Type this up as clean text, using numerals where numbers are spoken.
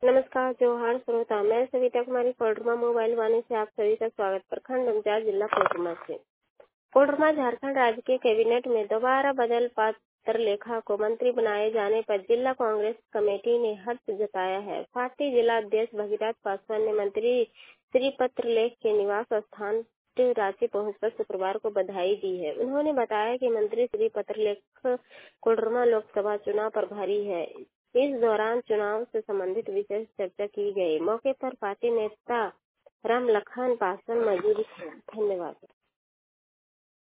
नमस्कार जोहार श्रोता, मैं सविता कुमारी कोडरमा मोबाइल वाणी से आप सभी का स्वागत। प्रखंड अंजार जिला कोडरमा से। कोडरमा झारखंड राज्य के कैबिनेट में दोबारा बदल पत्र लेखा को मंत्री बनाए जाने पर जिला कांग्रेस कमेटी ने हर्ष जताया है। पार्टी जिला अध्यक्ष भगीरथ पासवान ने मंत्री श्री पत्रलेख के निवास स्थान रांची पहुंचकर शुक्रवार को बधाई दी है। उन्होंने बताया कि मंत्री श्री पत्रलेख कोडरमा लोकसभा चुनाव प्रभारी है। इस दौरान चुनाव से संबंधित विशेष चर्चा की गई। मौके पर पार्टी नेता राम लखन पासवान मौजूद थे। धन्यवाद।